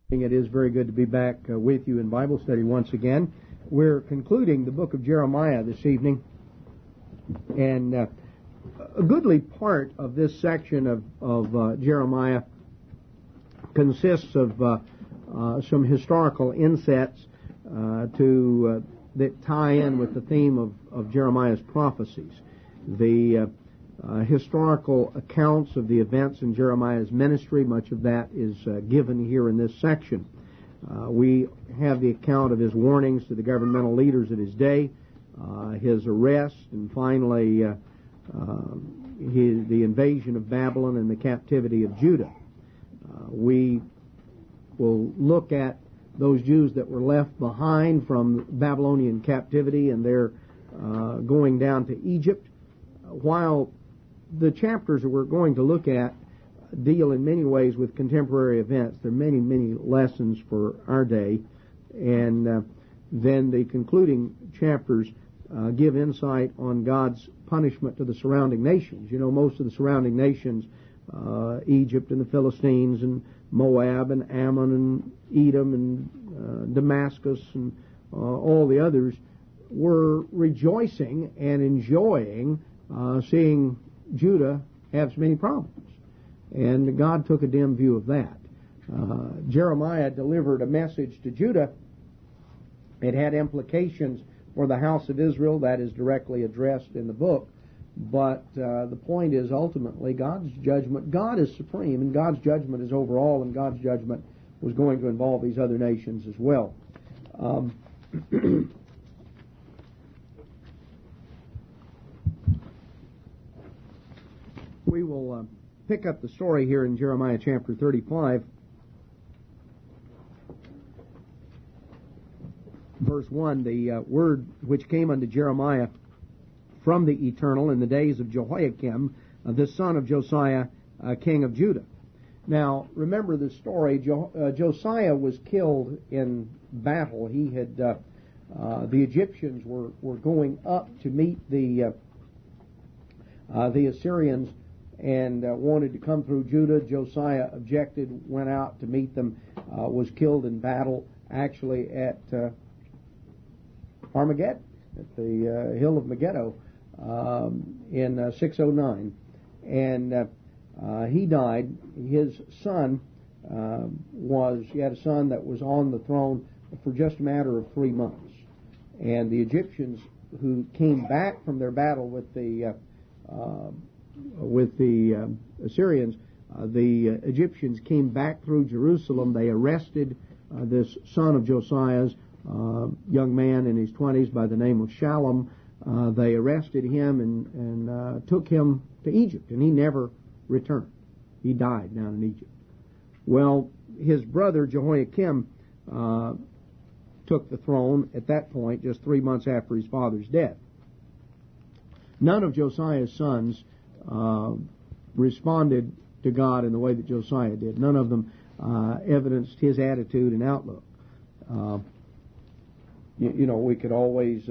It is very good to be back with you in Bible study once again. We're concluding the book of Jeremiah this evening, and a goodly part of this section of Jeremiah consists of some historical insets that tie in with the theme of Jeremiah's prophecies. The historical accounts of the events in Jeremiah's ministry, much of that is given here in this section. We have the account of his warnings to the governmental leaders of his day, his arrest, and finally the invasion of Babylon and the captivity of Judah. We will look at those Jews that were left behind from Babylonian captivity and their going down to Egypt, while the chapters that we're going to look at deal in many ways with contemporary events. There are many, many lessons for our day. And then the concluding chapters give insight on God's punishment to the surrounding nations. You know, most of the surrounding nations, Egypt and the Philistines and Moab and Ammon and Edom and Damascus and all the others, were rejoicing and enjoying seeing Judah have so many problems. And God took a dim view of that. Jeremiah delivered a message to Judah. It had implications for the house of Israel that is directly addressed in the book. But the point is ultimately God's judgment. God is supreme, and God's judgment is over all, and God's judgment was going to involve these other nations as well. We will pick up the story here in Jeremiah chapter 35, verse 1, the word which came unto Jeremiah from the Eternal in the days of Jehoiakim, the son of Josiah, king of Judah. Now, remember the story. Josiah was killed in battle. He had the Egyptians were going up to meet the Assyrians and wanted to come through Judah. Josiah objected, went out to meet them, was killed in battle, actually at Armageddon, at the hill of Megiddo, in 609. And he died. His son he had a son that was on the throne for just a matter of 3 months. And the Egyptians, who came back from their battle with the Assyrians, the Egyptians came back through Jerusalem. They arrested this son of Josiah's, young man in his 20s by the name of Shallum. They arrested him and took him to Egypt, and he never returned. He died down in Egypt. Well, his brother Jehoiakim took the throne at that point, just 3 months after his father's death. None of Josiah's sons responded to God in the way that Josiah did. None of them evidenced his attitude and outlook. We could always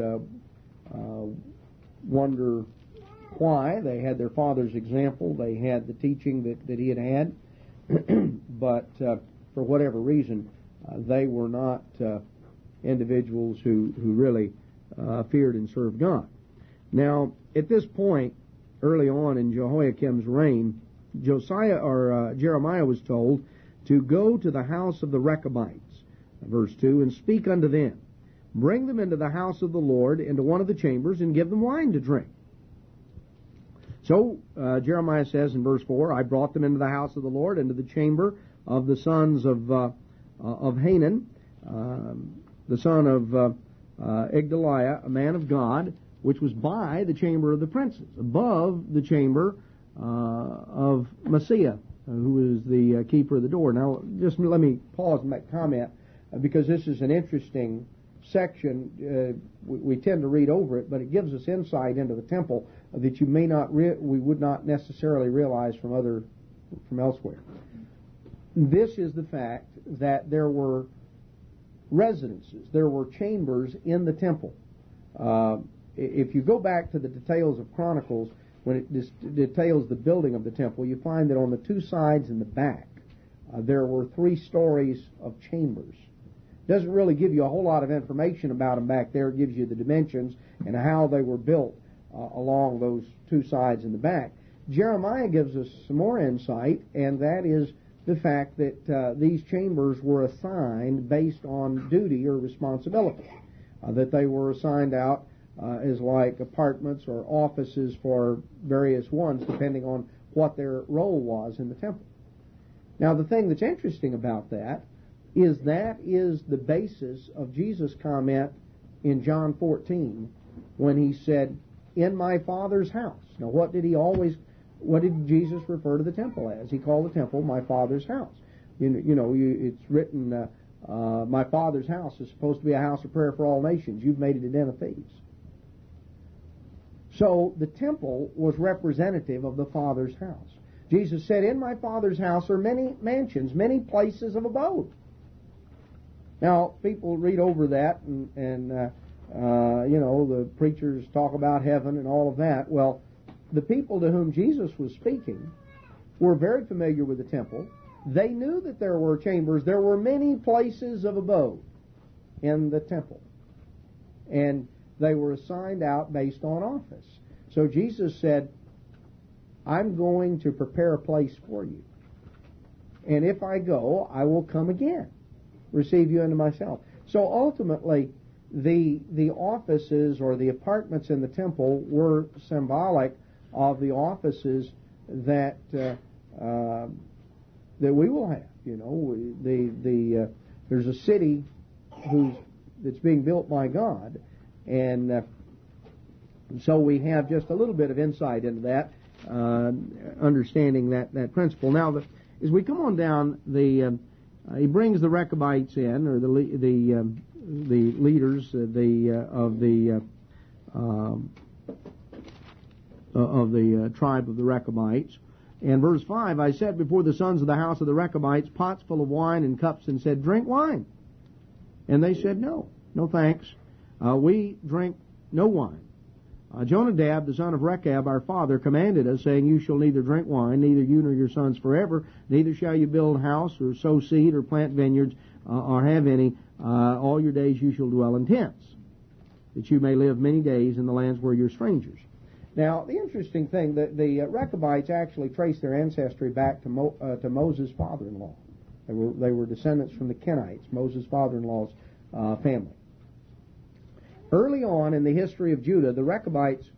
wonder why. They had their father's example. They had the teaching that he had. But for whatever reason, they were not individuals who really feared and served God. Now, at this point, early on in Jehoiakim's reign, Jeremiah was told to go to the house of the Rechabites, verse 2, and speak unto them. Bring them into the house of the Lord, into one of the chambers, and give them wine to drink. So, Jeremiah says in verse 4, I brought them into the house of the Lord, into the chamber of the sons of Hanan, the son of Igdaliah, a man of God, which was by the chamber of the princes, above the chamber of Messiah, who is the keeper of the door. Now, just let me pause and make a comment, because this is an interesting section. We tend to read over it, but it gives us insight into the temple that we would not necessarily realize from elsewhere. This is the fact that there were residences, there were chambers in the temple. If you go back to the details of Chronicles, when it details the building of the temple, you find that on the two sides in the back there were 3 stories of chambers. Doesn't really give you a whole lot of information about them back there. It gives you the dimensions and how they were built along those 2 sides in the back. Jeremiah gives us some more insight, and that is the fact that these chambers were assigned based on duty or responsibility, that they were assigned out as like apartments or offices for various ones, depending on what their role was in the temple. Now, the thing that's interesting about that is the basis of Jesus' comment in John 14 when he said, "In my Father's house." Now, what did Jesus refer to the temple as? He called the temple my Father's house. It's written, my Father's house is supposed to be a house of prayer for all nations. You've made it a den of thieves. So the temple was representative of the Father's house. Jesus said, "In my Father's house are many mansions, many places of abode." Now, people read over that and the preachers talk about heaven and all of that. Well, the people to whom Jesus was speaking were very familiar with the temple. They knew that there were chambers. There were many places of abode in the temple. And they were assigned out based on office. So Jesus said, "I'm going to prepare a place for you. And if I go, I will come again, receive you unto myself." So ultimately, the offices or the apartments in the temple were symbolic of the offices that we will have. There's a city that's being built by God, and so we have just a little bit of insight into that, understanding that principle. Now, as we come on down, he brings the Rechabites in, or the leaders of the tribe of the Rechabites. And verse 5, "I set before the sons of the house of the Rechabites pots full of wine and cups, and said, 'Drink wine.' And they said, 'No thanks. We drink no wine.' Jonadab, the son of Rechab, our father, commanded us, saying, 'You shall neither drink wine, neither you nor your sons forever, neither shall you build house, or sow seed, or plant vineyards, or have any. All your days you shall dwell in tents, that you may live many days in the lands where you're strangers.'" Now, the interesting thing, that the Rechabites actually trace their ancestry back to Moses' father-in-law. They were descendants from the Kenites, Moses' father-in-law's family. Early on in the history of Judah, the Rechabites,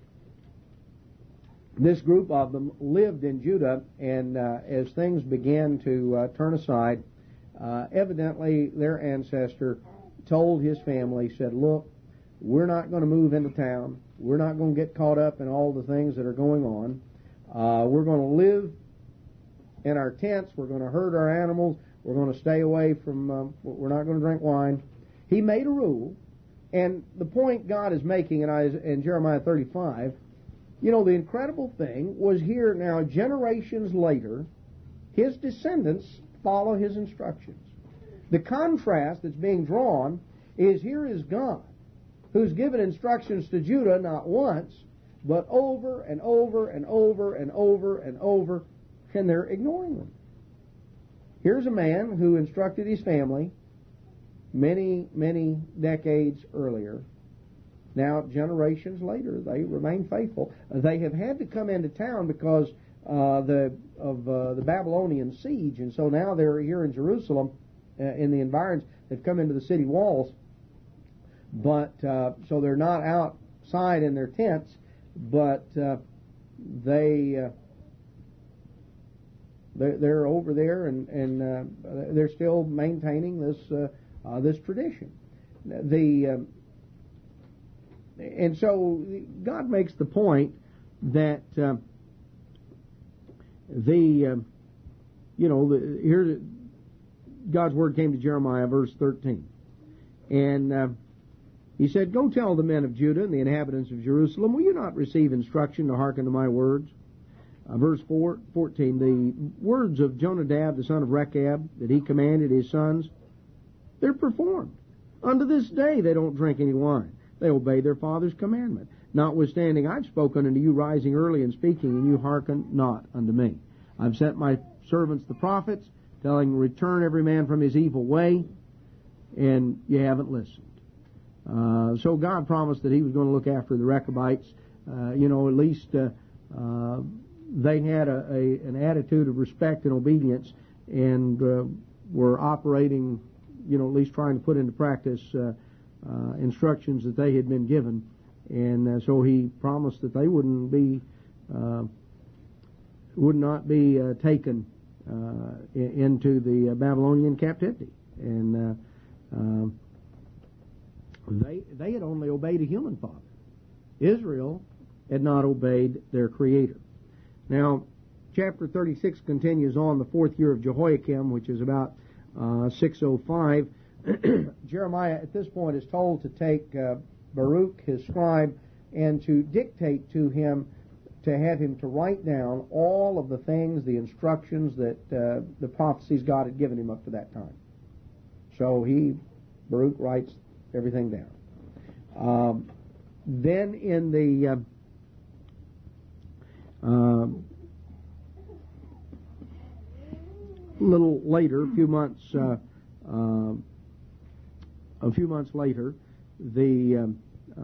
this group of them, lived in Judah, and as things began to turn aside, evidently their ancestor told his family, said, "Look, we're not going to move into town. We're not going to get caught up in all the things that are going on. We're going to live in our tents. We're going to herd our animals. We're going to stay away from, we're not going to drink wine." He made a rule, and the point God is making in Jeremiah 35, the incredible thing was here now, generations later, his descendants follow his instructions. The contrast that's being drawn is here is God, who's given instructions to Judah not once, but over and over and over and over and over, and they're ignoring them. Here's a man who instructed his family many, many decades earlier. Now, generations later, they remain faithful. They have had to come into town because of the Babylonian siege, and so now they're here in Jerusalem, in the environs. They've come into the city walls, but so they're not outside in their tents, but they're over there, and they're still maintaining this tradition. And so God makes the point that here God's word came to Jeremiah, verse 13, and he said, "Go tell the men of Judah and the inhabitants of Jerusalem, will you not receive instruction to hearken to my words?" Verse 14, "The words of Jonadab, the son of Rechab, that he commanded his sons, they're performed. Unto this day they don't drink any wine. They obey their father's commandment. Notwithstanding, I've spoken unto you rising early and speaking, and you hearken not unto me. I've sent my servants the prophets telling, return every man from his evil way, and you haven't listened. So God promised that He was going to look after the Rechabites. At least they had an attitude of respect and obedience, and were operating, at least trying to put into practice instructions that they had been given. And so He promised that they would not be taken into the Babylonian captivity. And they had only obeyed a human father. Israel had not obeyed their Creator. Now, chapter 36 continues on the 4th year of Jehoiakim, which is about 605. Jeremiah at this point is told to take Baruch, his scribe, and to dictate to him, to have him to write down all of the things, the instructions that the prophecies God had given him up to that time. So Baruch writes everything down. Then in the little later, a few months later, the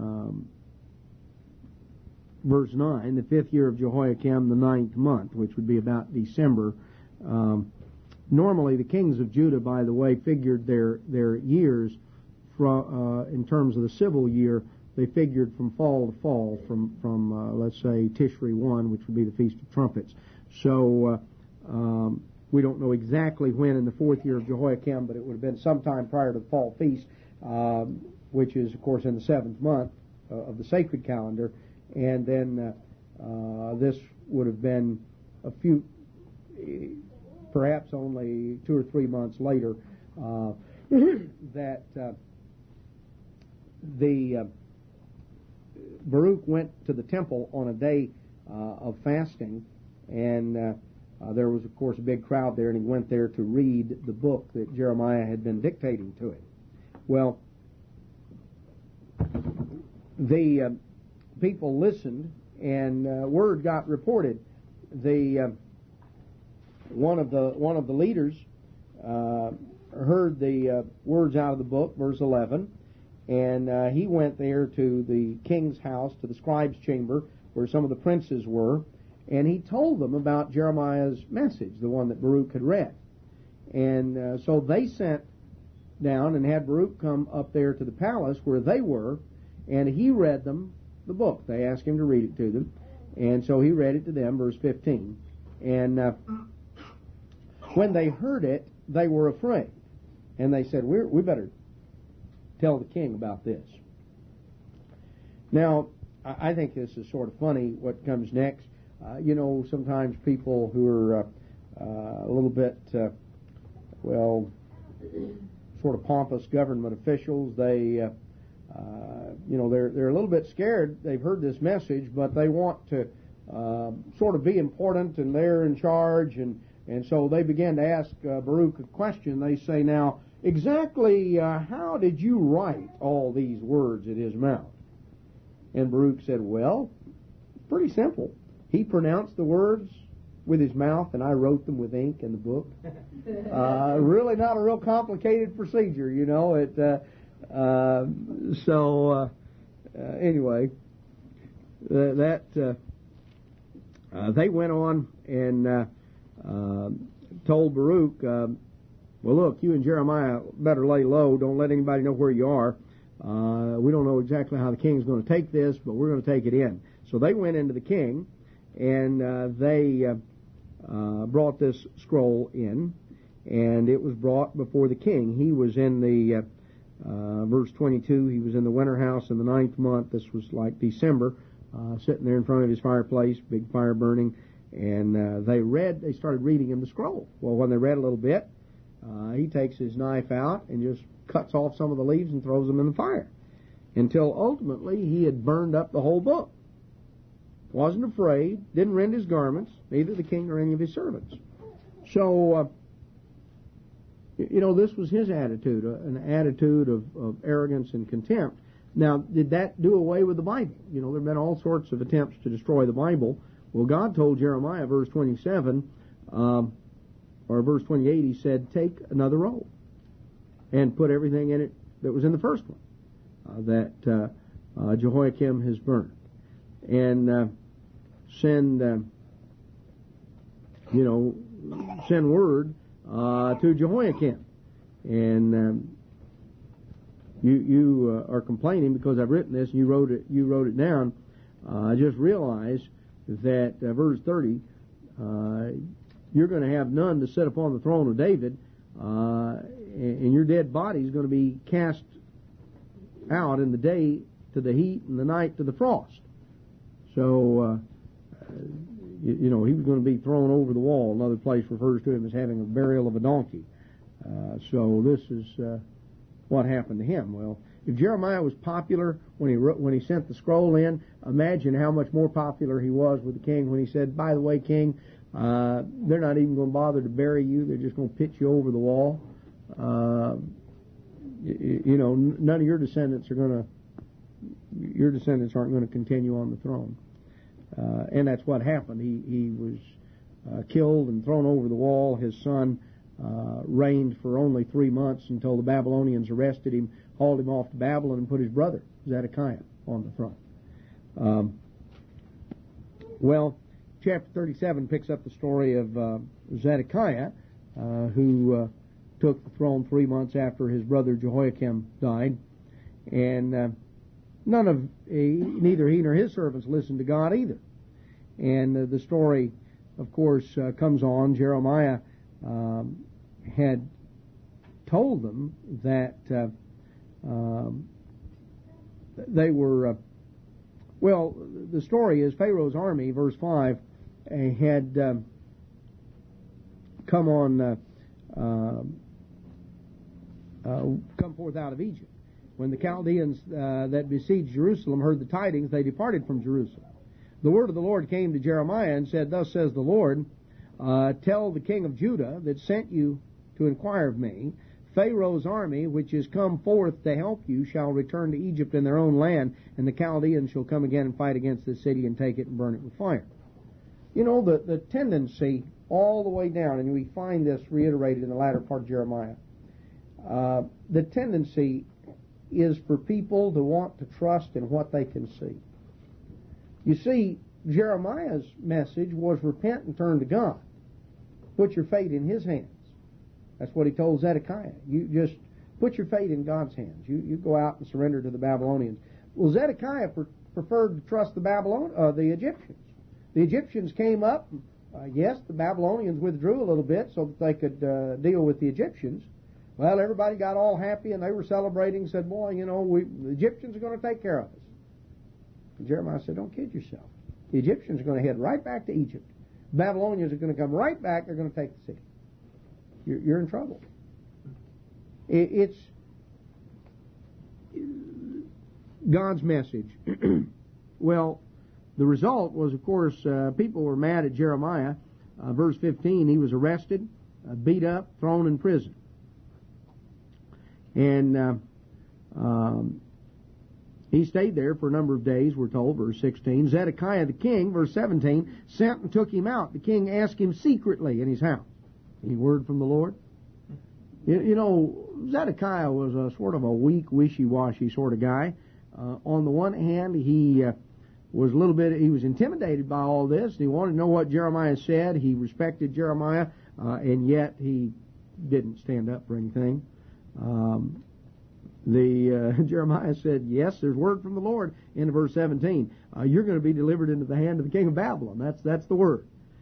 verse 9, the 5th year of Jehoiakim, the 9th month, which would be about December. Normally, the kings of Judah, by the way, figured their years in terms of the civil year. They figured from fall to fall, from let's say Tishri 1, which would be the Feast of Trumpets. So we don't know exactly when in the 4th year of Jehoiakim, but it would have been sometime prior to the fall feast, which is, of course, in the 7th month of the sacred calendar. And then this would have been perhaps only 2 or 3 months later, that the Baruch went to the temple on a day of fasting, and there was, of course, a big crowd there, and he went there to read the book that Jeremiah had been dictating to him. Well, the people listened, and word got reported. One of the leaders heard the words out of the book, verse 11, and he went there to the king's house, to the scribe's chamber, where some of the princes were, and he told them about Jeremiah's message, the one that Baruch had read. And so they sent down and had Baruch come up there to the palace where they were, and he read them the book. They asked him to read it to them, and so he read it to them, verse 15. And when they heard it, they were afraid, and they said, we better tell the king about this. Now, I think this is sort of funny what comes next. Sometimes people who are a little bit, sort of pompous government officials, they're a little bit scared. They've heard this message, but they want to sort of be important, and they're in charge, and so they began to ask Baruch a question. They say, now, exactly how did you write all these words in his mouth? And Baruch said, well, pretty simple. He pronounced the words with his mouth, and I wrote them with ink in the book. Really not a real complicated procedure, Anyway, they went on and told Baruch, well, look, you and Jeremiah better lay low. Don't let anybody know where you are. We don't know exactly how the king's going to take this, but we're going to take it in. So they went into the king, and they brought this scroll in, and it was brought before the king. He was in the verse 22, he was in the winter house in the 9th month. This was like December, sitting there in front of his fireplace, big fire burning, and they started reading him the scroll. Well, when they read a little bit, he takes his knife out and just cuts off some of the leaves and throws them in the fire, until ultimately he had burned up the whole book. Wasn't afraid, didn't rend his garments, neither the king nor any of his servants. So, this was his attitude, an attitude of arrogance and contempt. Now, did that do away with the Bible? There have been all sorts of attempts to destroy the Bible. Well, God told Jeremiah, verse 27, or verse 28, he said, take another roll and put everything in it that was in the first one that Jehoiakim has burned. And send word to Jehoiakim. And you are complaining because I've written this and you wrote it down. I just realized that verse 30, you're going to have none to sit upon the throne of David, and your dead body is going to be cast out in the day to the heat and the night to the frost. So, he was going to be thrown over the wall. Another place refers to him as having a burial of a donkey. So this is what happened to him. Well, if Jeremiah was popular when he sent the scroll in, imagine how much more popular he was with the king when he said, by the way, king, they're not even going to bother to bury you. They're just going to pitch you over the wall. None of your descendants aren't going to continue on the throne. And that's what happened. He was killed and thrown over the wall. His son reigned for only 3 months until the Babylonians arrested him, hauled him off to Babylon, and put his brother Zedekiah on the throne. Chapter 37 picks up the story of Zedekiah, who took the throne 3 months after his brother Jehoiakim died, and neither he nor his servants listened to God either. And the story, of course, comes on. Jeremiah had told them that they were, the story is Pharaoh's army, verse 5, had come forth out of Egypt. When the Chaldeans that besieged Jerusalem heard the tidings, they departed from Jerusalem. The word of the Lord came to Jeremiah and said, thus says the Lord, tell the king of Judah that sent you to inquire of me, Pharaoh's army, which is come forth to help you, shall return to Egypt in their own land, and the Chaldeans shall come again and fight against this city and take it and burn it with fire. The tendency all the way down, and we find this reiterated in the latter part of Jeremiah, the tendency is for people to want to trust in what they can see. You see, Jeremiah's message was repent and turn to God. Put your fate in His hands. That's what he told Zedekiah. You just put your fate in God's hands. You go out and surrender to the Babylonians. Well, Zedekiah preferred to trust the Egyptians. The Egyptians came up. Yes, the Babylonians withdrew a little bit so that they could deal with the Egyptians. Well, everybody got all happy and they were celebrating, said, boy, the Egyptians are going to take care of us. And Jeremiah said, don't kid yourself. The Egyptians are going to head right back to Egypt. The Babylonians are going to come right back. They're going to take the city. You're in trouble. It's God's message. Well, the result was, of course, people were mad at Jeremiah. Verse 15, he was arrested, beat up, thrown in prison. And he stayed there for a number of days, we're told, verse 16. Zedekiah the king, verse 17, sent and took him out. The king asked him secretly in his house. Any word from the Lord? Zedekiah was a sort of a weak, wishy-washy sort of guy. On the one hand, he was intimidated by all this, and he wanted to know what Jeremiah said. He respected Jeremiah, and yet he didn't stand up for anything. Jeremiah said, yes, there's word from the Lord in verse 17. You're going to be delivered into the hand of the king of Babylon. That's the word.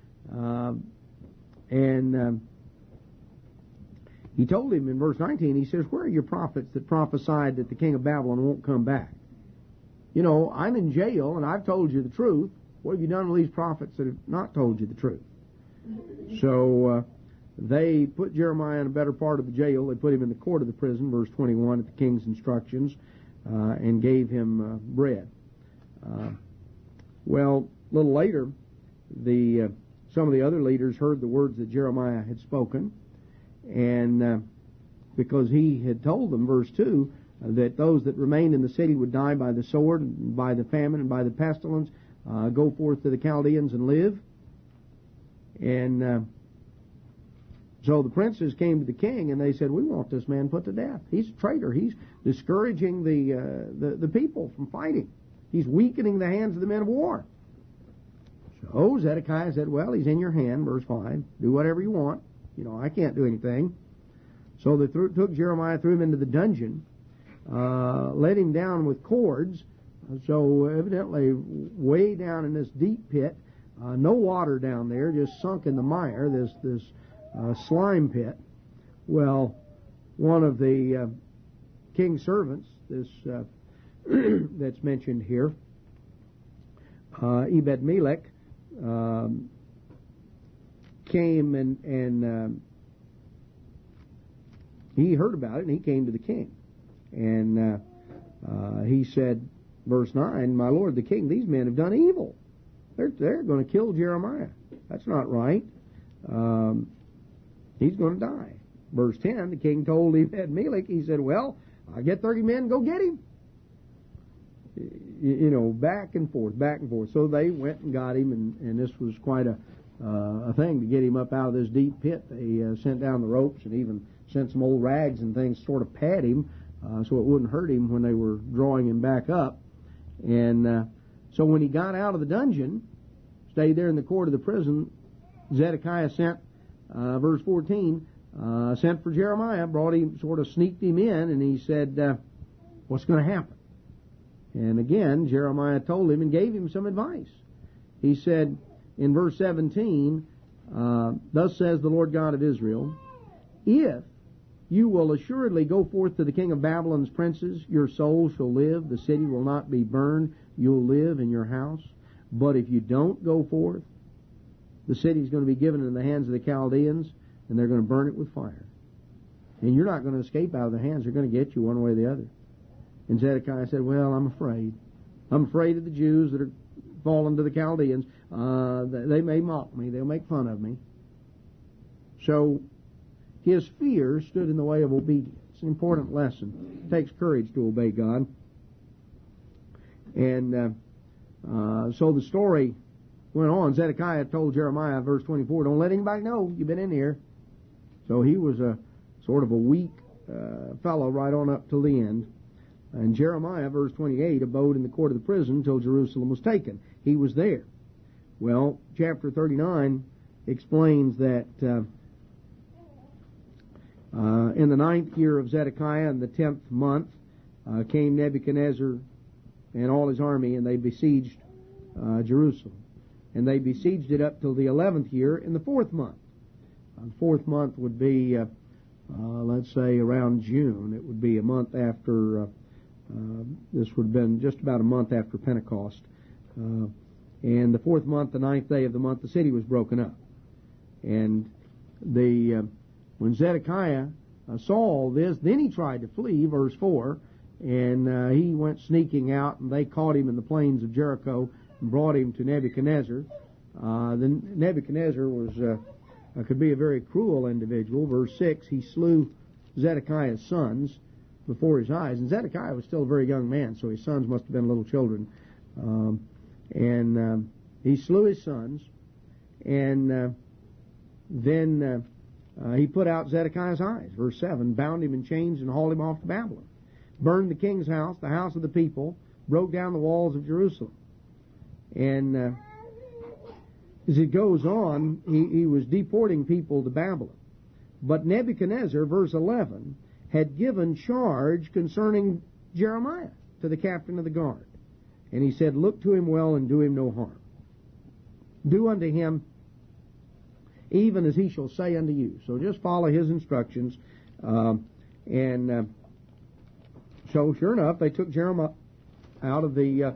He told him in verse 19, he says, where are your prophets that prophesied that the king of Babylon won't come back? I'm in jail and I've told you the truth. What have you done with these prophets that have not told you the truth? So they put Jeremiah in a better part of the jail. They put him in the court of the prison, verse 21, at the king's instructions, and gave him bread. Well, a little later, some of the other leaders heard the words that Jeremiah had spoken, and because he had told them, verse 2, that those that remained in the city would die by the sword, and by the famine, and by the pestilence, go forth to the Chaldeans and live. And So the princes came to the king, and they said, "We want this man put to death. He's a traitor. He's discouraging the people from fighting. He's weakening the hands of the men of war." So Zedekiah said, "Well, he's in your hand," verse 5. "Do whatever you want. I can't do anything." So they took Jeremiah, threw him into the dungeon, let him down with cords. So evidently way down in this deep pit, no water down there, just sunk in the mire, this slime pit. Well, one of the king's servants, this that's mentioned here, Ebed-Melech, came and he heard about it, and he came to the king. And he said, verse 9, "My lord the king, these men have done evil. They're going to kill Jeremiah. That's not right. He's going to die." Verse 10, the king told Ebed-Melech, he said, "Well, I'll get 30 men, go get him." Back and forth, back and forth. So they went and got him, and this was quite a thing to get him up out of this deep pit. They sent down the ropes and even sent some old rags and things to sort of pad him so it wouldn't hurt him when they were drawing him back up. And so when he got out of the dungeon, stayed there in the court of the prison, Zedekiah sent, verse 14, sent for Jeremiah, brought him, sort of sneaked him in, and he said, "What's going to happen?" And again, Jeremiah told him and gave him some advice. He said in verse 17, "Thus says the Lord God of Israel, if you will assuredly go forth to the king of Babylon's princes, your soul shall live, the city will not be burned, you'll live in your house. But if you don't go forth, the city is going to be given in the hands of the Chaldeans, and they're going to burn it with fire. And you're not going to escape out of their hands. They're going to get you one way or the other." And Zedekiah said, "Well, I'm afraid. I'm afraid of the Jews that are fallen to the Chaldeans. They may mock me. They'll make fun of me." So his fear stood in the way of obedience. It's an important lesson. It takes courage to obey God. And so the story went on. Zedekiah told Jeremiah, verse 24, "Don't let anybody know you've been in here." So he was a sort of a weak fellow right on up till the end. And Jeremiah, verse 28, abode in the court of the prison until Jerusalem was taken. He was there. Well, chapter 39 explains that in the 9th year of Zedekiah, in the 10th month, came Nebuchadnezzar and all his army, and they besieged Jerusalem. And they besieged it up till the 11th year in the 4th month. The 4th month would be, let's say, around June. It would be a month after, this would have been just about a month after Pentecost. And the 4th month, the 9th day of the month, the city was broken up. And when Zedekiah saw all this, then he tried to flee, verse 4, and he went sneaking out, and they caught him in the plains of Jericho and brought him to Nebuchadnezzar. Then Nebuchadnezzar could be a very cruel individual. Verse 6, he slew Zedekiah's sons before his eyes. And Zedekiah was still a very young man, so his sons must have been little children. And he slew his sons, and then he put out Zedekiah's eyes. Verse 7, bound him in chains and hauled him off to Babylon. Burned the king's house, the house of the people, broke down the walls of Jerusalem. And as it goes on, he was deporting people to Babylon. But Nebuchadnezzar, verse 11, had given charge concerning Jeremiah to the captain of the guard. And he said, "Look to him well and do him no harm. Do unto him even as he shall say unto you." So just follow his instructions. So sure enough, they took Jeremiah out of the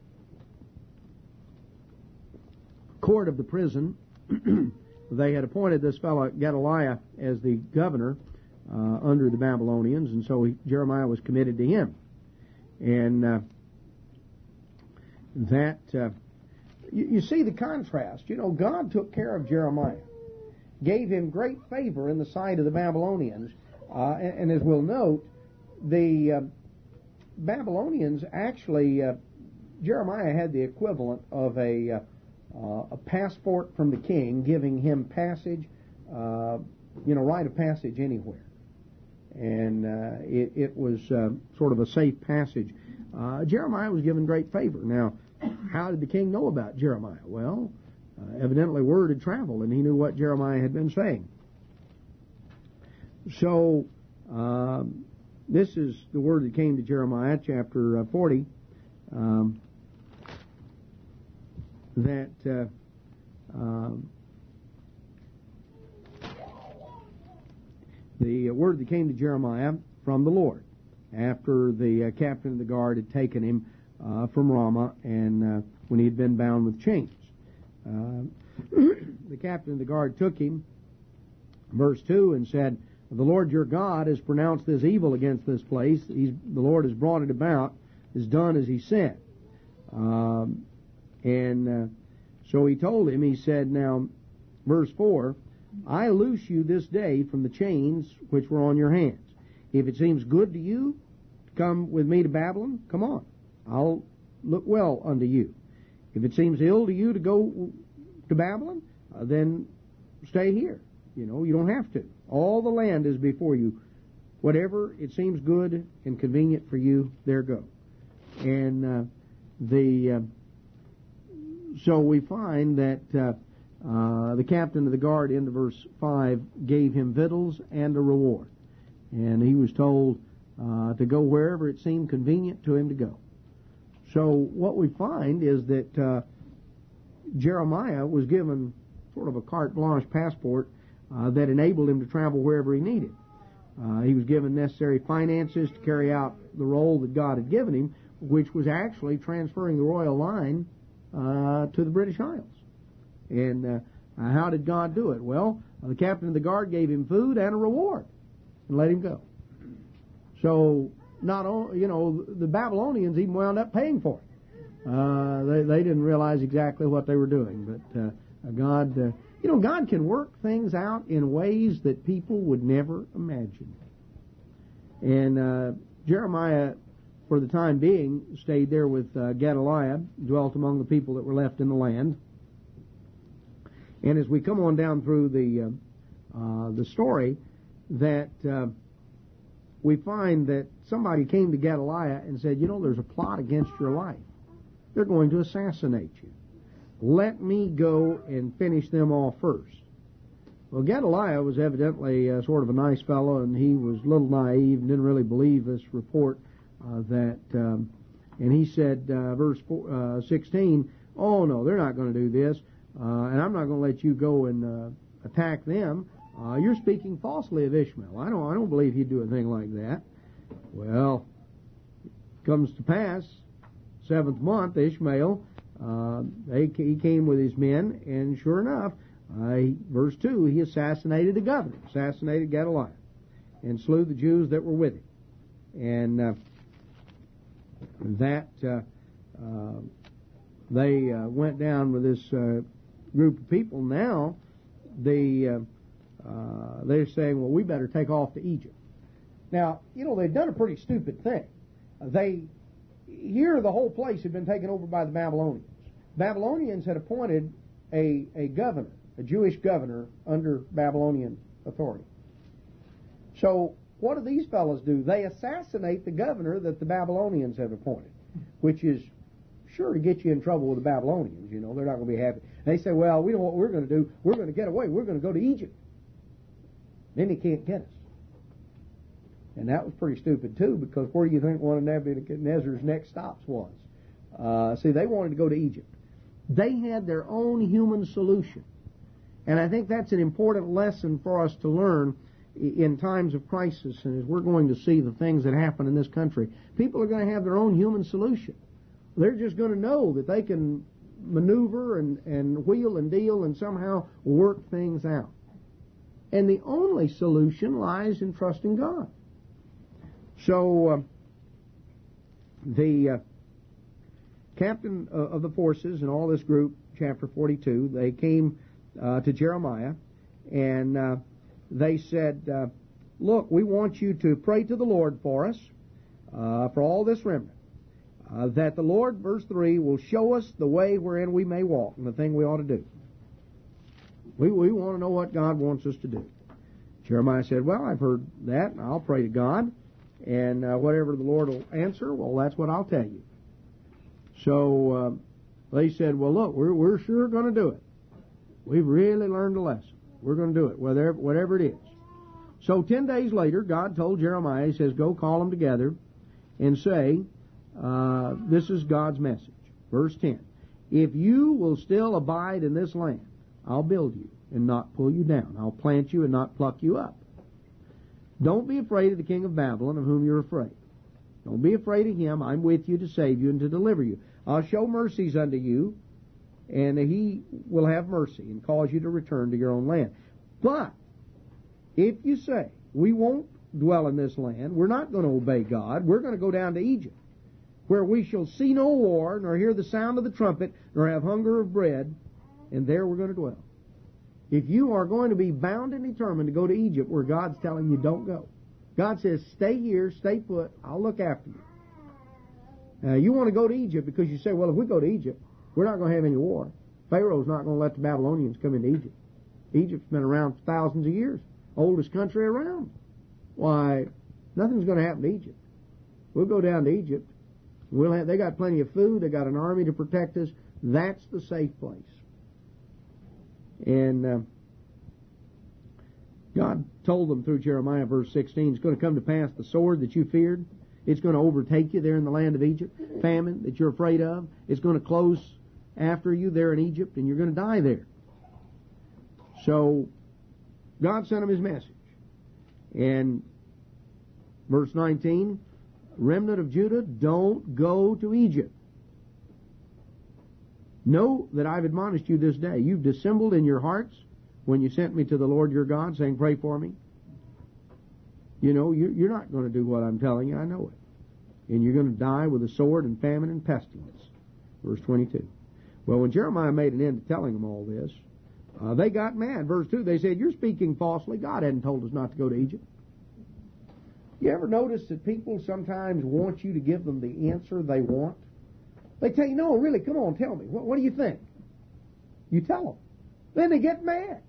court of the prison. They had appointed this fellow Gedaliah as the governor under the Babylonians, and so Jeremiah was committed to him. And you see the contrast. God took care of Jeremiah, gave him great favor in the sight of the Babylonians, and as we'll note, the Babylonians actually, Jeremiah had the equivalent of a passport from the king, giving him passage rite of passage anywhere. And it was sort of a safe passage. Jeremiah was given great favor. Now, how did the king know about Jeremiah? Well, evidently word had traveled, and he knew what Jeremiah had been saying. So, this is the word that came to Jeremiah, chapter 40, that the word that came to Jeremiah from the Lord after the captain of the guard had taken him from Ramah and when he had been bound with chains. The captain of the guard took him, verse 2, and said, "The Lord your God has pronounced this evil against this place. The Lord has brought it about, has done as he said." So he told him, he said, now, verse 4, "I loose you this day from the chains which were on your hands. If it seems good to you to come with me to Babylon, come on. I'll look well unto you. If it seems ill to you to go to Babylon, then stay here. You don't have to. All the land is before you. Whatever it seems good and convenient for you, there go." And so we find that the captain of the guard, into verse 5, gave him victuals and a reward. And he was told to go wherever it seemed convenient to him to go. So what we find is that Jeremiah was given sort of a carte blanche passport that enabled him to travel wherever he needed. He was given necessary finances to carry out the role that God had given him, which was actually transferring the royal line to the British Isles. And how did God do it? Well, the captain of the guard gave him food and a reward and let him go. So, not only, the Babylonians even wound up paying for it. They didn't realize exactly what they were doing, but God, God can work things out in ways that people would never imagine. And Jeremiah, for the time being, stayed there with Gedaliah, dwelt among the people that were left in the land. And as we come on down through the story, that we find that somebody came to Gedaliah and said, there's a plot against your life. They're going to assassinate you. Let me go and finish them off first. Well, Gedaliah was evidently sort of a nice fellow, and he was a little naive and didn't really believe this report and he said, verse 16, "Oh no, they're not going to do this, and I'm not going to let you go and attack them. You're speaking falsely of Ishmael. I don't believe he'd do a thing like that." Well, comes to pass, 7th month, Ishmael, he came with his men, and sure enough, verse 2, he assassinated the governor, assassinated Gedaliah, and slew the Jews that were with him. And they went down with this group of people. Now they're saying, well, we better take off to Egypt. Now, they've done a pretty stupid thing. Here the whole place had been taken over by the Babylonians. Babylonians had appointed a governor, a Jewish governor, under Babylonian authority. So what do these fellows do? They assassinate the governor that the Babylonians have appointed, which is sure to get you in trouble with the Babylonians. They're not going to be happy. They say, well, we know what we're going to do. We're going to get away. We're going to go to Egypt. Then he can't get us. And that was pretty stupid, too, because where do you think one of Nebuchadnezzar's next stops was? See, they wanted to go to Egypt. They had their own human solution. And I think that's an important lesson for us to learn in times of crisis, and as we're going to see the things that happen in this country. People are going to have their own human solution. They're just going to know that they can maneuver and wheel and deal and somehow work things out. And the only solution lies in trusting God. So the captain of the forces and all this group, chapter 42, they came to Jeremiah, and they said, look, we want you to pray to the Lord for us, for all this remnant, that the Lord, verse 3, will show us the way wherein we may walk, and the thing we ought to do. We want to know what God wants us to do. Jeremiah said, well, I've heard that, and I'll pray to God, and whatever the Lord will answer, well, that's what I'll tell you. So they said, well, look, we're sure going to do it. We've really learned a lesson. We're going to do it, whatever it is. So 10 days later, God told Jeremiah, he says, go call them together and say, this is God's message. Verse 10, if you will still abide in this land, I'll build you and not pull you down. I'll plant you and not pluck you up. Don't be afraid of the king of Babylon, of whom you're afraid. Don't be afraid of him. I'm with you to save you and to deliver you. I'll show mercies unto you, and he will have mercy and cause you to return to your own land. But if you say, we won't dwell in this land, we're not going to obey God, we're going to go down to Egypt, where we shall see no war, nor hear the sound of the trumpet, nor have hunger of bread, and there we're going to dwell. If you are going to be bound and determined to go to Egypt, where God's telling you don't go, God says, stay here, stay put, I'll look after you. You want to go to Egypt because you say, well, if we go to Egypt, we're not going to have any war. Pharaoh's not going to let the Babylonians come into Egypt. Egypt's been around for thousands of years. Oldest country around. Why, nothing's going to happen to Egypt. We'll go down to Egypt. They got plenty of food. They got an army to protect us. That's the safe place. And God told them through Jeremiah, verse 16, it's going to come to pass the sword that you feared. It's going to overtake you there in the land of Egypt. Famine that you're afraid of. It's going to close after you there in Egypt, and you're going to die there. So God sent him his message. And verse 19, remnant of Judah, don't go to Egypt. Know that I've admonished you this day. You've dissembled in your hearts when you sent me to the Lord your God, saying, pray for me. You know, you're not going to do what I'm telling you. I know it. And you're going to die with a sword and famine and pestilence. Verse 22. Well, when Jeremiah made an end to telling them all this, they got mad. Verse 2, they said, you're speaking falsely. God hadn't told us not to go to Egypt. You ever notice that people sometimes want you to give them the answer they want? They tell you, no, really, come on, tell me. What do you think? You tell them. Then they get mad.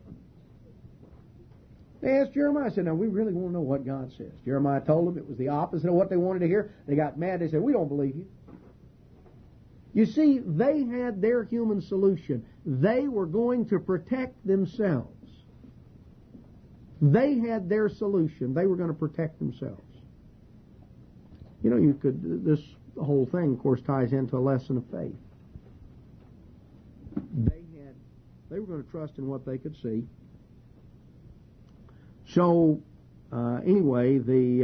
They asked Jeremiah, said, now we really want to know what God says. Jeremiah told them it was the opposite of what they wanted to hear. They got mad. They said, we don't believe you. You see, they had their human solution. They were going to protect themselves. They had their solution. They were going to protect themselves. You know, this whole thing, of course, ties into a lesson of faith. They were going to trust in what they could see. So, anyway,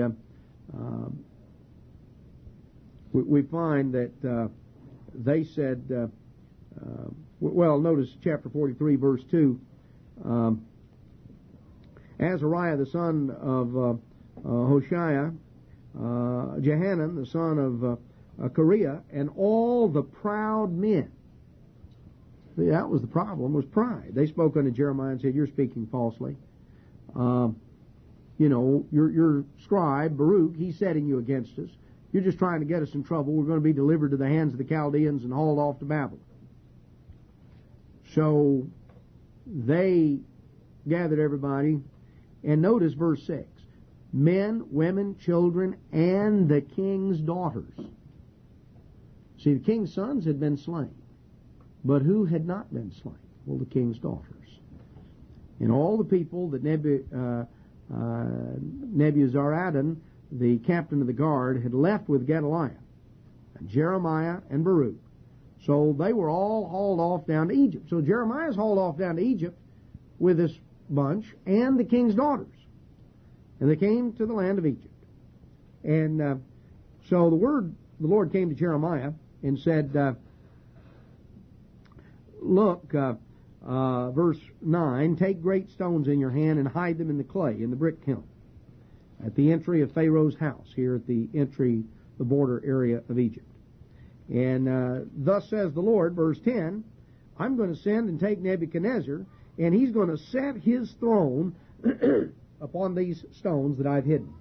we find that they said, well, notice chapter 43, verse 2, Azariah, the son of Hoshea, Jehanan, the son of Kareah, and all the proud men. See, that was the problem, was pride. They spoke unto Jeremiah and said, you're speaking falsely. You know, your scribe, Baruch, he's setting you against us. You're just trying to get us in trouble. We're going to be delivered to the hands of the Chaldeans and hauled off to Babylon. So they gathered everybody. And notice verse 6. Men, women, children, and the king's daughters. See, the king's sons had been slain. But who had not been slain? Well, the king's daughters. And all the people that Nebuzaradan, the captain of the guard, had left with Gedaliah, and Jeremiah, and Baruch. So they were all hauled off down to Egypt. So Jeremiah's hauled off down to Egypt with this bunch and the king's daughters. And they came to the land of Egypt. And so the Lord came to Jeremiah and said, look, verse 9, take great stones in your hand and hide them in the clay, in the brick kiln, at the entry of Pharaoh's house, here at the entry, the border area of Egypt. And thus says the Lord, verse 10, I'm going to send and take Nebuchadnezzar, and he's going to set his throne upon these stones that I've hidden,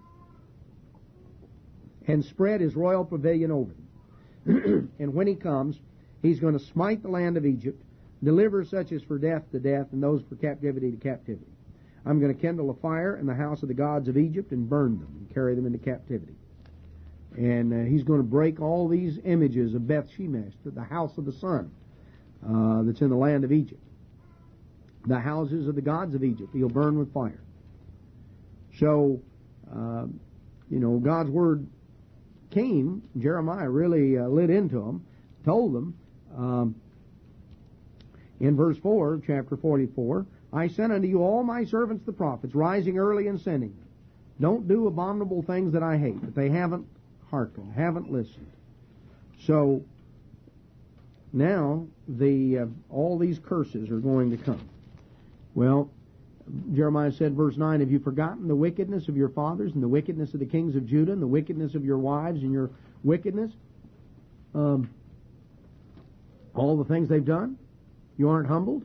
and spread his royal pavilion over them. And when he comes, he's going to smite the land of Egypt, deliver such as for death to death, and those for captivity to captivity. I'm going to kindle a fire in the house of the gods of Egypt and burn them and carry them into captivity. And he's going to break all these images of Beth Shemesh, the house of the sun that's in the land of Egypt. The houses of the gods of Egypt he'll burn with fire. So, God's word came. Jeremiah really lit into them, told them, in verse 4 of chapter 44, I sent unto you all my servants the prophets, rising early and sending them. Don't do abominable things that I hate. But they haven't hearkened, haven't listened. So, now all these curses are going to come. Well, Jeremiah said, verse 9, have you forgotten the wickedness of your fathers and the wickedness of the kings of Judah and the wickedness of your wives and your wickedness? All the things they've done? You aren't humbled?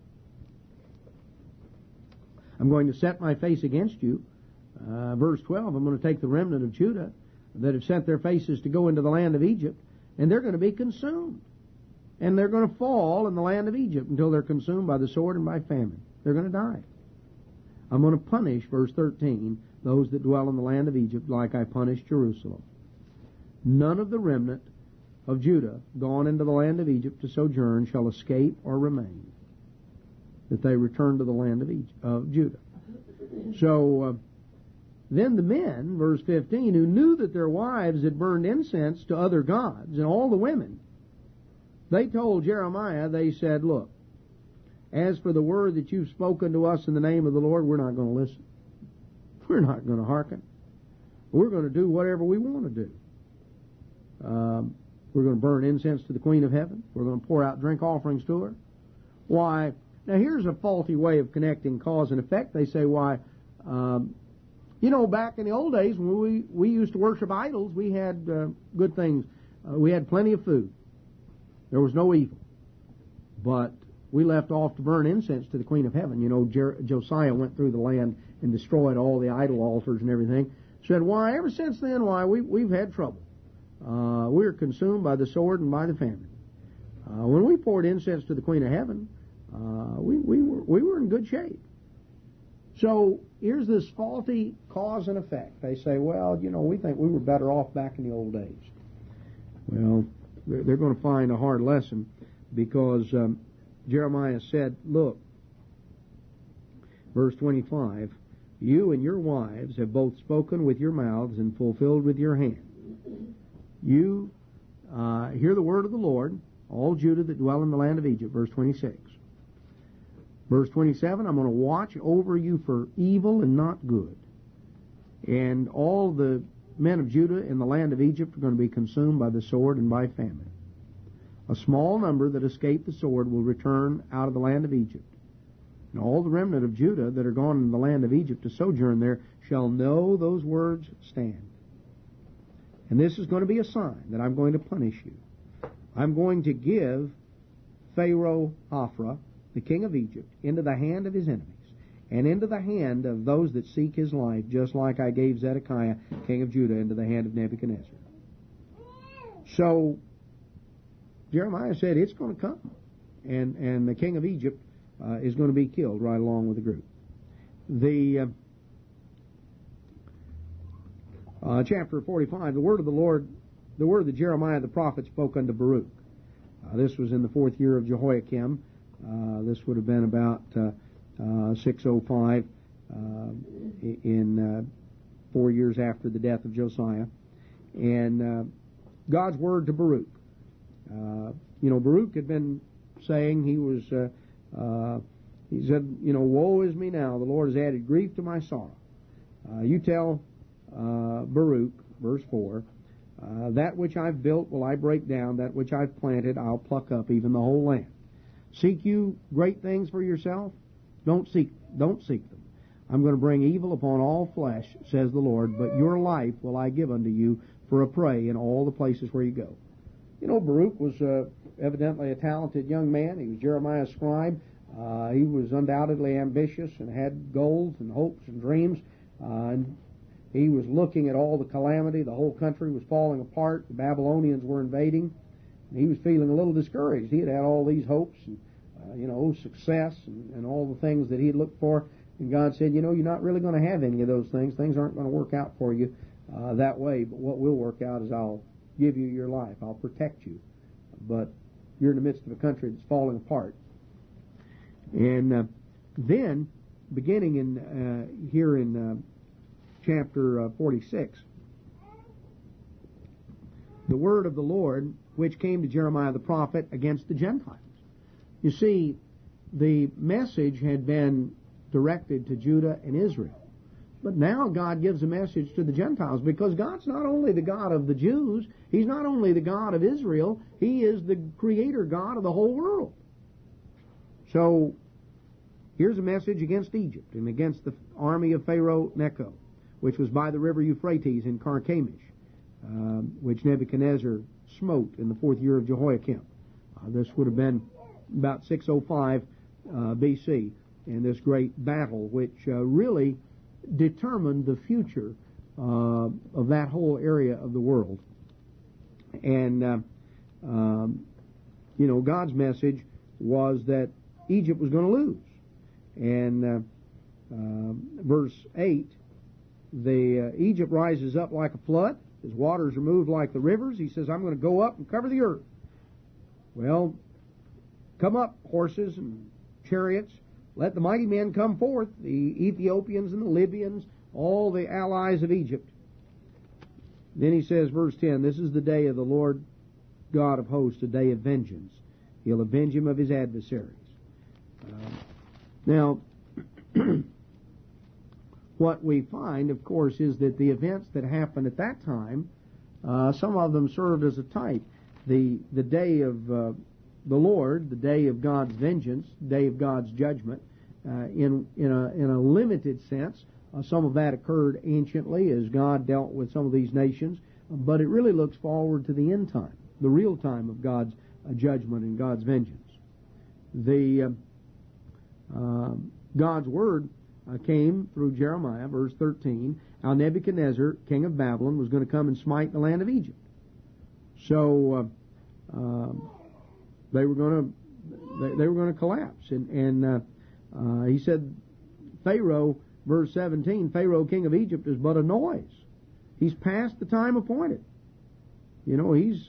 I'm going to set my face against you. Verse 12, I'm going to take the remnant of Judah that have set their faces to go into the land of Egypt, and they're going to be consumed. And they're going to fall in the land of Egypt until they're consumed by the sword and by famine. They're going to die. I'm going to punish, verse 13, those that dwell in the land of Egypt like I punished Jerusalem. None of the remnant of Judah gone into the land of Egypt to sojourn shall escape or remain, that they return to the land of Judah. So, then the men, verse 15, who knew that their wives had burned incense to other gods, and all the women, they told Jeremiah, they said, look, as for the word that you've spoken to us in the name of the Lord, we're not going to listen. We're not going to hearken. We're going to do whatever we want to do. We're going to burn incense to the Queen of Heaven. We're going to pour out drink offerings to her. Why? Now here's a faulty way of connecting cause and effect. They say, why, back in the old days when we used to worship idols, we had good things. We had plenty of food. There was no evil. But we left off to burn incense to the Queen of Heaven. Josiah went through the land and destroyed all the idol altars and everything. Said, why, ever since then, we've had trouble. We were consumed by the sword and by the famine. When we poured incense to the Queen of Heaven, we were in good shape. So here's this faulty cause and effect. They say, well, we think we were better off back in the old days. Well, they're going to find a hard lesson because Jeremiah said, look, verse 25, you and your wives have both spoken with your mouths and fulfilled with your hand. You hear the word of the Lord, all Judah that dwell in the land of Egypt, verse 26. Verse 27, I'm going to watch over you for evil and not good. And all the men of Judah in the land of Egypt are going to be consumed by the sword and by famine. A small number that escape the sword will return out of the land of Egypt. And all the remnant of Judah that are gone in the land of Egypt to sojourn there shall know those words stand. And this is going to be a sign that I'm going to punish you. I'm going to give Pharaoh Hophra, the king of Egypt, into the hand of his enemies, and into the hand of those that seek his life, just like I gave Zedekiah, king of Judah, into the hand of Nebuchadnezzar. So, Jeremiah said it's going to come, and the king of Egypt is going to be killed right along with the group. The chapter 45, the word of the Lord, the word that Jeremiah the prophet spoke unto Baruch. This was in the 4th year of Jehoiakim. This would have been about 605 in 4 years after the death of Josiah. And God's word to Baruch. Baruch had been saying he said, woe is me now, the Lord has added grief to my sorrow. You tell Baruch, verse 4, that which I've built will I break down, that which I've planted I'll pluck up, even the whole land. Seek you great things for yourself? Don't seek them. I'm going to bring evil upon all flesh, says the Lord, but your life will I give unto you for a prey in all the places where you go. Baruch was evidently a talented young man. He was Jeremiah's scribe. He was undoubtedly ambitious and had goals and hopes and dreams. And he was looking at all the calamity. The whole country was falling apart. The Babylonians were invading. And he was feeling a little discouraged. He had had all these hopes and, success and all the things that he had looked for. And God said, you're not really going to have any of those things. Things aren't going to work out for you that way. But what will work out is I'll give you your life. I'll protect you. But you're in the midst of a country that's falling apart. And then, beginning in here in chapter 46, the word of the Lord, which came to Jeremiah the prophet against the Gentiles. You see, the message had been directed to Judah and Israel. But now God gives a message to the Gentiles, because God's not only the God of the Jews, He's not only the God of Israel, He is the Creator God of the whole world. So, here's a message against Egypt and against the army of Pharaoh Necho, which was by the river Euphrates in Carchemish, which Nebuchadnezzar smote in the 4th year of Jehoiakim. This would have been about 605 BC, in this great battle, which really determined the future of that whole area of the world. And, God's message was that Egypt was going to lose. And verse 8, Egypt rises up like a flood. His waters are moved like the rivers. He says, I'm going to go up and cover the earth. Well, come up, horses and chariots. Let the mighty men come forth, the Ethiopians and the Libyans, all the allies of Egypt. Then he says, verse 10, this is the day of the Lord God of hosts, a day of vengeance. He'll avenge him of his adversaries. Now, what we find, of course, is that the events that happened at that time, some of them served as a type. The day of the Lord, the day of God's vengeance, the day of God's judgment, in a limited sense. Some of that occurred anciently as God dealt with some of these nations, but it really looks forward to the end time, the real time of God's judgment and God's vengeance. God's word came through Jeremiah, verse 13, how Nebuchadnezzar, king of Babylon, was going to come and smite the land of Egypt. So they were going to collapse, and he said, Pharaoh, verse 17, Pharaoh, king of Egypt, is but a noise. He's past the time appointed. He's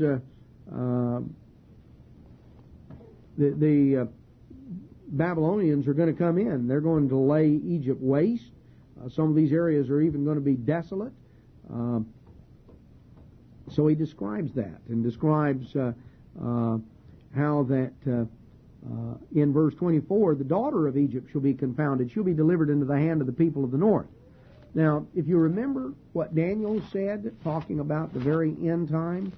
the Babylonians are going to come in. They're going to lay Egypt waste. Some of these areas are even going to be desolate. So he describes that, and describes how that in verse 24, the daughter of Egypt shall be confounded. She'll be delivered into the hand of the people of the north. Now, if you remember what Daniel said, talking about the very end time,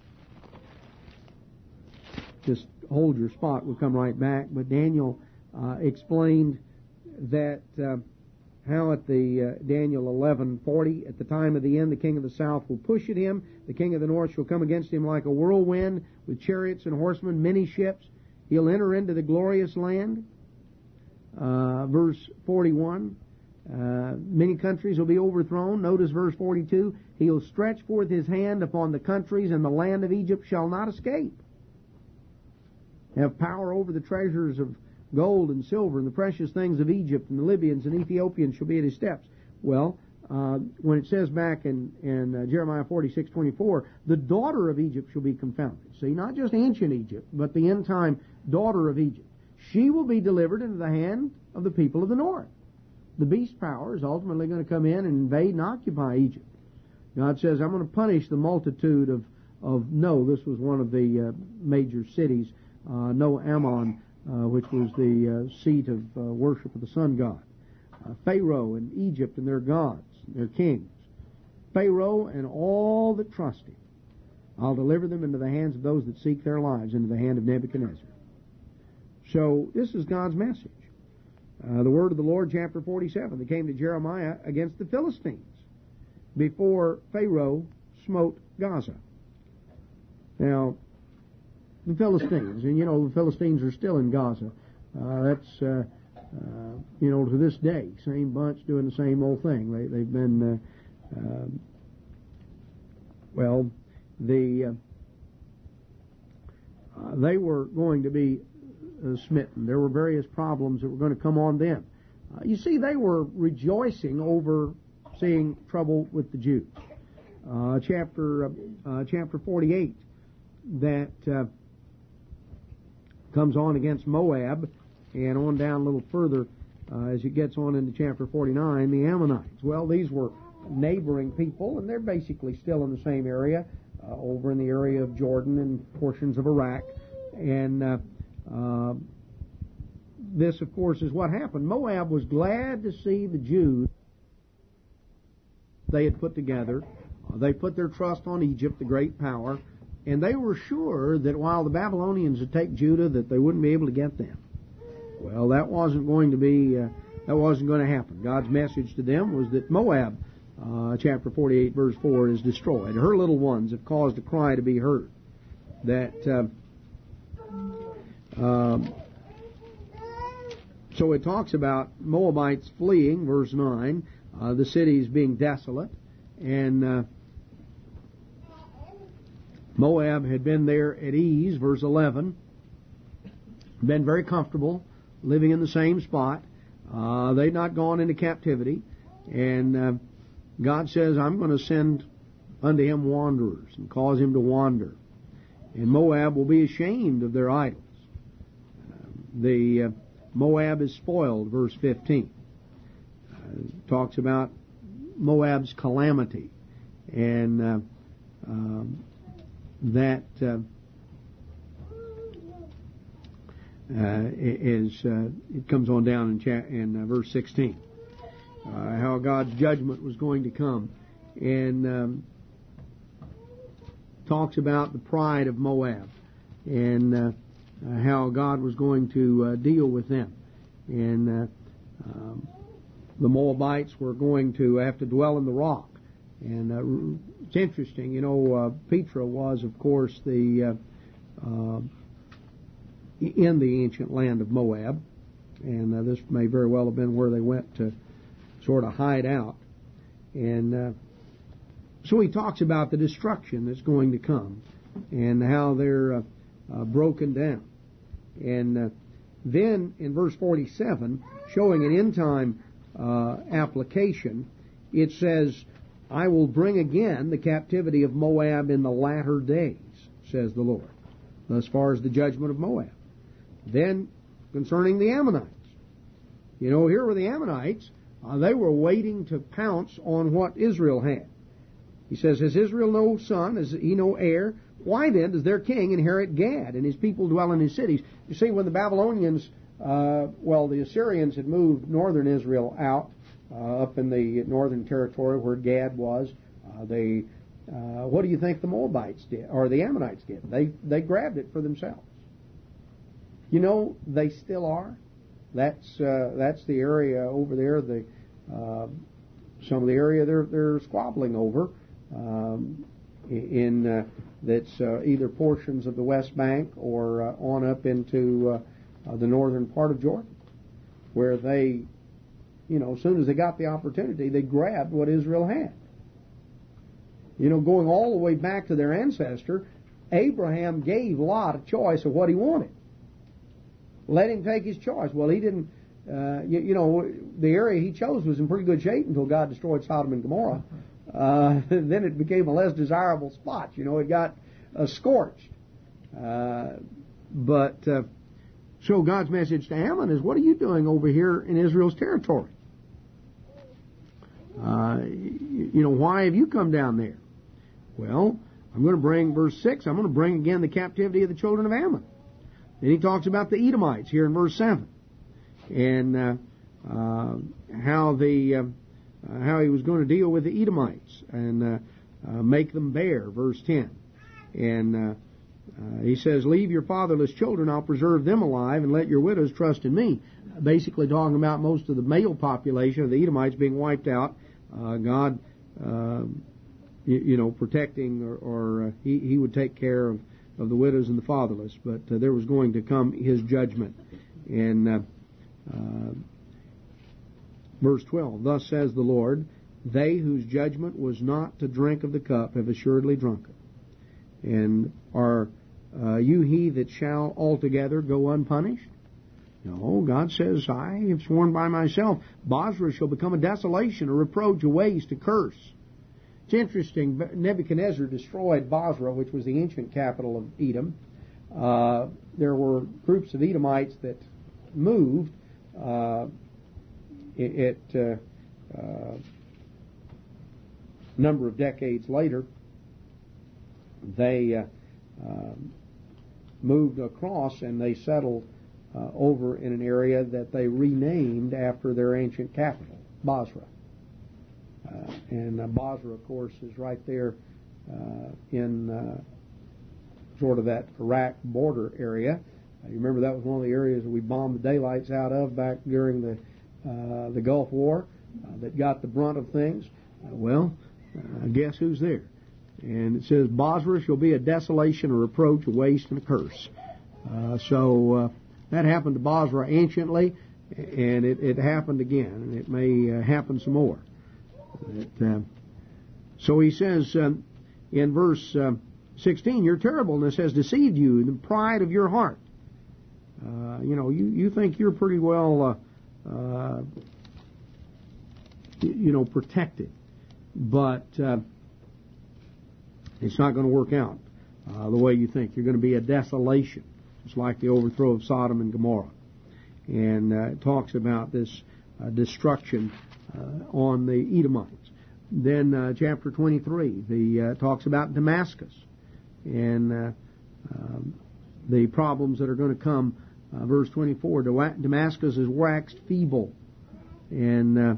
just hold your spot, we'll come right back. But Daniel explained that how at the Daniel 11:40, at the time of the end, the king of the south will push at him. The king of the north shall come against him like a whirlwind, with chariots and horsemen, many ships. He'll enter into the glorious land. Verse 41, many countries will be overthrown. Notice verse 42, he'll stretch forth his hand upon the countries, and the land of Egypt shall not escape. Have power over the treasures of gold and silver, and the precious things of Egypt, and the Libyans and Ethiopians shall be at his steps. Well, when it says back in Jeremiah 46:24, the daughter of Egypt shall be confounded. See, not just ancient Egypt, but the end time daughter of Egypt. She will be delivered into the hand of the people of the north. The beast power is ultimately going to come in and invade and occupy Egypt. God says, I'm going to punish the multitude of No, this was one of the major cities, No Ammon, which was the seat of worship of the sun god. Pharaoh and Egypt and their gods, their kings. Pharaoh and all that trust him. I'll deliver them into the hands of those that seek their lives, into the hand of Nebuchadnezzar. So this is God's message. The word of the Lord, chapter 47, that came to Jeremiah against the Philistines before Pharaoh smote Gaza. Now, the Philistines, and the Philistines are still in Gaza. That's to this day, same bunch doing the same old thing. They've been, they were going to be smitten. There were various problems that were going to come on them. You see, they were rejoicing over seeing trouble with the Jews. Chapter 48, that comes on against Moab, and on down a little further as it gets on into chapter 49, the Ammonites. Well, these were neighboring people, and they're basically still in the same area, over in the area of Jordan and portions of Iraq. And this, of course, is what happened. Moab was glad to see the Jews they had put together. They put their trust on Egypt, the great power, and they were sure that while the Babylonians would take Judah, that they wouldn't be able to get them. Well, that wasn't going to happen. God's message to them was that Moab, chapter 48, verse 4, is destroyed. Her little ones have caused a cry to be heard. So it talks about Moabites fleeing, verse 9, the cities being desolate, and Moab had been there at ease, verse 11, been very comfortable, living in the same spot. They'd not gone into captivity, and God says, I'm going to send unto him wanderers and cause him to wander. And Moab will be ashamed of their idols. Moab is spoiled, verse 15. Talks about Moab's calamity, and it comes on down in verse 16. How God's judgment was going to come, and talks about the pride of Moab, and how God was going to deal with them, and the Moabites were going to have to dwell in the rock. And it's interesting, Petra was, of course, in the ancient land of Moab, and this may very well have been where they went to sort of hide out. And so he talks about the destruction that's going to come, and how they're broken down. And then in verse 47, showing an end time application, it says, I will bring again the captivity of Moab in the latter days, says the Lord. As far as the judgment of Moab. Then, concerning the Ammonites. Here were the Ammonites. They were waiting to pounce on what Israel had. He says, has Israel no son? Has he no heir? Why then does their king inherit Gad, and his people dwell in his cities? You see, when the Babylonians, the Assyrians had moved northern Israel out, up in the northern territory where Gad was, what do you think the Moabites did, or the Ammonites did? They grabbed it for themselves. They still are. That's the area over there. Some of the area they're squabbling over, that's either portions of the West Bank or on up into the northern part of Jordan, where they, as soon as they got the opportunity, they grabbed what Israel had. Going all the way back to their ancestor, Abraham gave Lot a choice of what he wanted. Let him take his choice. Well, he didn't, the area he chose was in pretty good shape until God destroyed Sodom and Gomorrah. Then it became a less desirable spot. It got scorched. So God's message to Ammon is, what are you doing over here in Israel's territory? Why have you come down there? Well, I'm going to bring, verse 6, I'm going to bring again the captivity of the children of Ammon. Then he talks about the Edomites here in verse 7. And how he was going to deal with the Edomites and make them bare, verse 10. And he says, leave your fatherless children, I'll preserve them alive, and let your widows trust in me. Basically talking about most of the male population of the Edomites being wiped out. God, protecting, or he would take care of the widows and the fatherless. But there was going to come his judgment. And verse 12, thus says the Lord, they whose judgment was not to drink of the cup have assuredly drunk it. And are you he that shall altogether go unpunished? No, God says, I have sworn by myself, Bozrah shall become a desolation, a reproach, a waste, a curse. It's interesting, Nebuchadnezzar destroyed Bozrah, which was the ancient capital of Edom. There were groups of Edomites that moved. Number of decades later, they moved across and they settled over in an area that they renamed after their ancient capital, Bozrah. And Bozrah, of course, is right there in sort of that Iraq border area. You remember that was one of the areas that we bombed the daylights out of back during the Gulf War that got the brunt of things. Guess who's there? And it says, Bozrah shall be a desolation, a reproach, a waste, and a curse. So that happened to Bozrah anciently, and it happened again, and it may happen some more. So he says in verse 16, your terribleness has deceived you, the pride of your heart. You think you're pretty well, protected, but it's not going to work out the way you think. You're going to be a desolation. It's like the overthrow of Sodom and Gomorrah. And it talks about this destruction on the Edomites. Then chapter 23, talks about Damascus and the problems that are going to come. Verse 24, Damascus is waxed feeble. And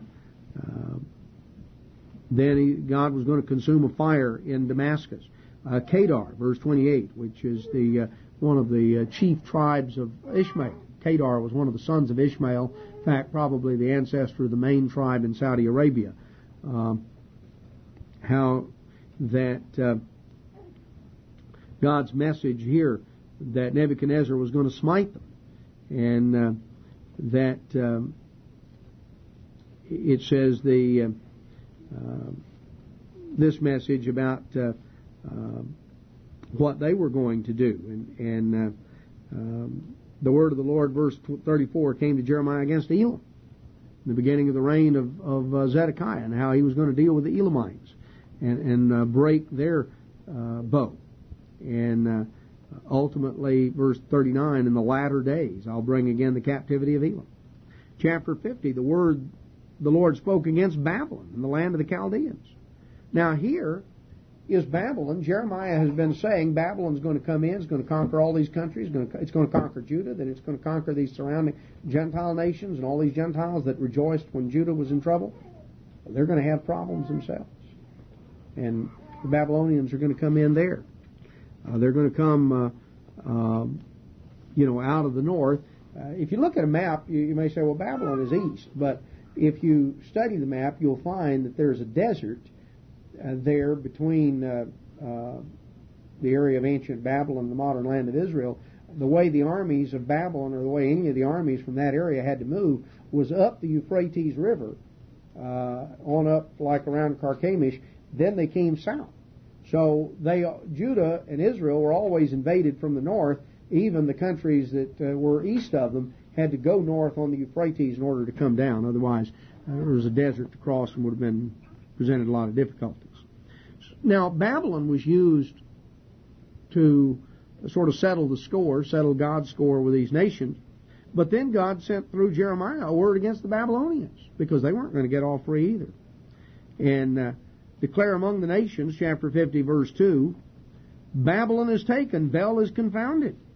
then God was going to consume a fire in Damascus. Kedar, verse 28, which is one of the chief tribes of Ishmael. Kedar was one of the sons of Ishmael. In fact, probably the ancestor of the main tribe in Saudi Arabia. How that God's message here that Nebuchadnezzar was going to smite them, and that it says this message about what they were going to do, and the word of the Lord, verse 34, came to Jeremiah against Elam, in the beginning of the reign of Zedekiah, and how he was going to deal with the Elamites and break their bow. And ultimately, verse 39, in the latter days I'll bring again the captivity of Elam. Chapter 50, the Lord spoke against Babylon in the land of the Chaldeans. Now here is Babylon. Jeremiah has been saying Babylon's going to come in, it's going to conquer all these countries, it's going to conquer Judah, then it's going to conquer these surrounding Gentile nations, and all these Gentiles that rejoiced when Judah was in trouble. They're going to have problems themselves. And the Babylonians are going to come in there. They're going to come, out of the north. If you look at a map, you may say, well, Babylon is east. But if you study the map, you'll find that there's a desert there between the area of ancient Babylon and the modern land of Israel. The way the armies of Babylon, or the way any of the armies from that area had to move, was up the Euphrates River, on up like around Carchemish. Then they came south. So Judah and Israel were always invaded from the north. Even the countries that were east of them had to go north on the Euphrates in order to come down. Otherwise, there was a desert to cross and would have presented a lot of difficulties. Now, Babylon was used to sort of settle God's score with these nations. But then God sent through Jeremiah a word against the Babylonians, because they weren't going to get off free either. And declare among the nations, chapter 50, verse 2, Babylon is taken, Bel is confounded.